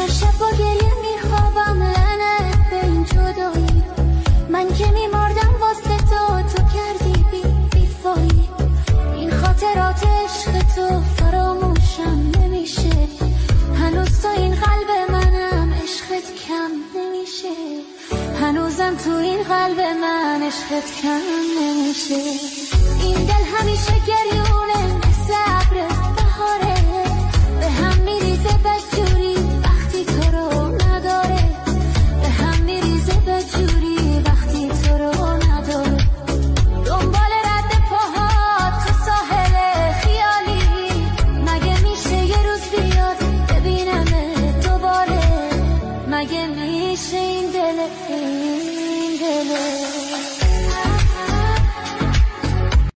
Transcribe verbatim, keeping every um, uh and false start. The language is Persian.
هر شب با گریه میخوابم، لعنت به این جدایی. من که میمردم واسه تو، تو کردی بی بیفایی. این خاطرات عشق تو فراموشم نمیشه، هنوز تو این قلب منم، عشقت کم نمیشه. هنوزم تو این قلب من عشقت کم نمیشه. این دل همیشه گریه